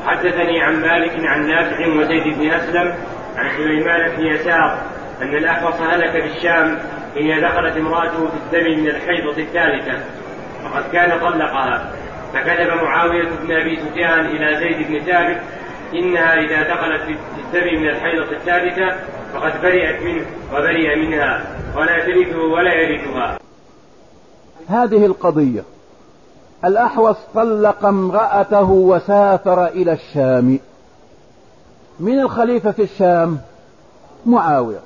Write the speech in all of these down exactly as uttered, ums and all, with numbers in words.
وحدثني عن مالك عن نافع وزيد بن أسلم عن سليمان بن يسار أن الأحوص هلك بالشام حين دخلت امرأته في الدم من الحيضة الثالثة وقد كان طلقها، فكتب معاوية بن أبي سفيان إلى زيد بن ثابت: إنها إذا دخلت في الدم من الحيضة الثالثة فقد برئت منه وبرئ منها ولا ترثه ولا يرثها. هذه القضية: الأحوص طلق امرأته وسافر إلى الشام. من الخليفة في الشام؟ معاوية.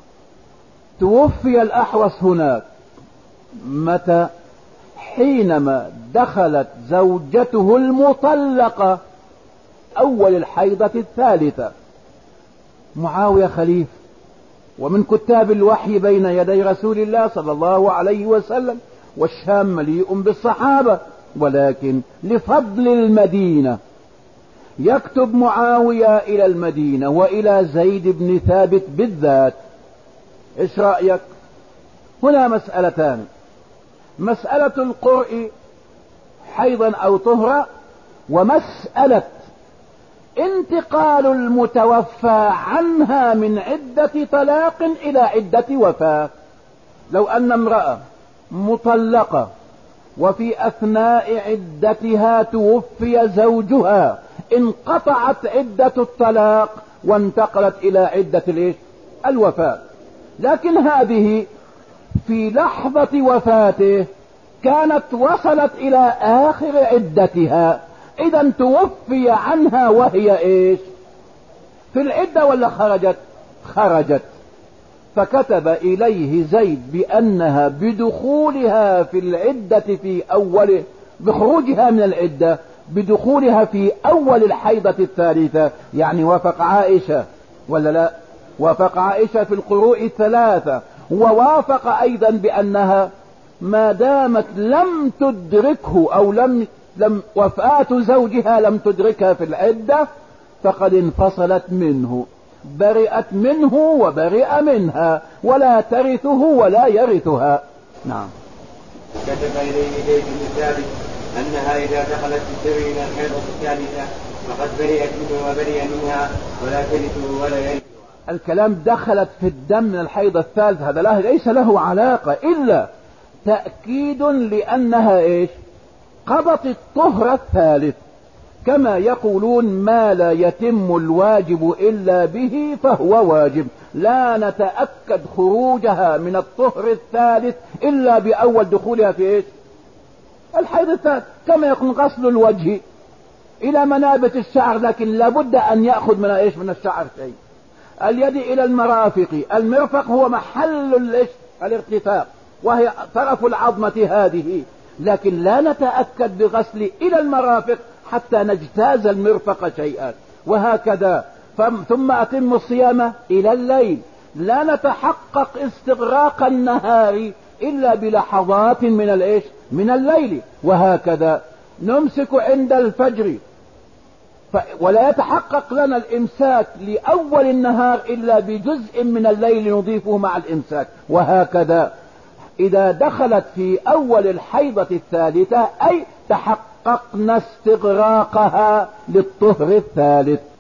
توفي الأحوص هناك. متى؟ حينما دخلت زوجته المطلقة أول الحيضة الثالثة. معاوية خليفة ومن كتاب الوحي بين يدي رسول الله صلى الله عليه وسلم، والشام مليء بالصحابة، ولكن لفضل المدينة يكتب معاوية إلى المدينة وإلى زيد بن ثابت بالذات. إيش رأيك؟ هنا مسألتان: مسألة القرء حيضا أو طهرا، ومسألة انتقال المتوفى عنها من عدة طلاق إلى عدة وفاة. لو أن امرأة مطلقة وفي أثناء عدتها توفي زوجها، انقطعت عدة الطلاق وانتقلت إلى عدة الإيش؟ الوفاة. لكن هذه في لحظة وفاته كانت وصلت إلى آخر عدتها، إذا توفي عنها وهي إيش؟ في العدة ولا خرجت؟ خرجت. فكتب إليه زيد بأنها بدخولها في العدة في أول بخروجها من العدة بدخولها في أول الحيضة الثالثة، يعني وافق عائشة ولا لا؟ وافق عائشة في القروء الثلاثة، ووافق أيضا بأنها ما دامت لم تدركه أو لم لم وفاة زوجها لم تدركها في العدة فقد انفصلت منه، برئت منه وبرئ منها، ولا ترثه ولا يرثها. نعم. كتب إليه زيد بن ثابت أنها إذا دخلت في الدم من الحيضة الثالثة فقد برئت منه وبرئ منها ولا ترثه ولا يرثها. الكلام دخلت في الدم من الحيضة الثالثة هذا له ليس له علاقة إلا تأكيد لأنها إيش؟ قضت الطهر الثالث، كما يقولون ما لا يتم الواجب إلا به فهو واجب. لا نتأكد خروجها من الطهر الثالث إلا بأول دخولها في إيش؟ الحيض الثالث. كما يكون غسل الوجه إلى منابت الشعر، لكن لابد أن يأخذ من إيش؟ من الشعر شيء. اليد إلى المرافق، المرفق هو محل الإيش؟ الارتفاق، وهي طرف العظمة هذه، لكن لا نتأكد بغسل إلى المرافق حتى نجتاز المرفق شيئا، وهكذا. ثم أتم الصيام إلى الليل، لا نتحقق استغراق النهار إلا بلحظات من الإيش؟ من الليل، وهكذا. نمسك عند الفجر ف... ولا يتحقق لنا الإمساك لأول النهار إلا بجزء من الليل نضيفه مع الإمساك، وهكذا. إذا دخلت في أول الحيضة الثالثة أي تحققنا استغراقها للطهر الثالث.